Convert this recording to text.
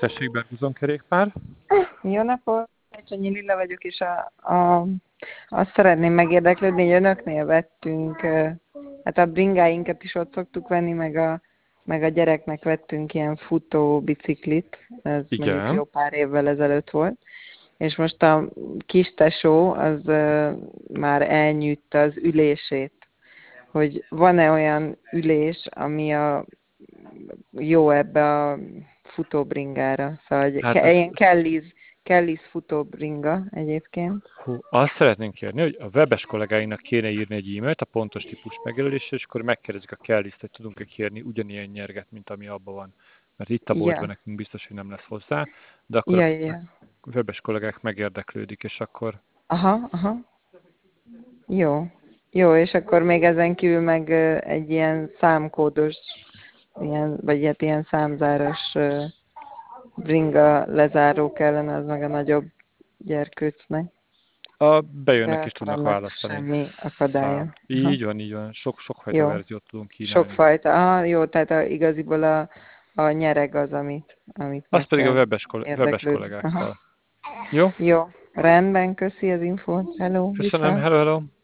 Tessék, Berguzon kerékpár. Jó napot! Csonyi Lilla vagyok, és azt szeretném megérdeklődni, hogy önöknél vettünk, hát a bringáinkat is ott szoktuk venni, meg a gyereknek vettünk ilyen futó biciklit, ez mondjuk jó Igen. pár évvel ezelőtt volt, és most a kis tesó az már elnyűtte az ülését, hogy van-e olyan ülés, ami jó ebbe a futóbringára. Szóval hogy Hát ez, ilyen Kelly's futóbringa egyébként. azt szeretnénk kérni, hogy a webes kollégáinak kéne írni egy e-mailt a pontos típus megjelölésre, és akkor megkérdezik a Kellys-t, hogy tudunk-e kérni ugyanilyen nyerget, mint ami abban van. Mert itt a boltban Ja, nekünk biztos, hogy nem lesz hozzá, de akkor ja, a ja. webes kollégák megérdeklődik, és akkor Aha, aha. Jó. Jó, és akkor még ezen kívül meg egy ilyen számkódos, vagy hát ilyen számzáros bringa lezáró kellene, az meg a nagyobb gyerkőcnek. De bejönnek és akkor tudnak annak választani. semmi akadálya. Aha. Így van, így van. Sokfajta Jó. verziót tudunk kínálni. Sokfajta. Aha, jó, tehát igaziból a nyereg az, amit Az meg pedig a kell webes érdeklődni. Aha. kollégákkal. Jó? Jó, rendben, köszi az infót. Hello, Köszönöm, viszont. hello, hello!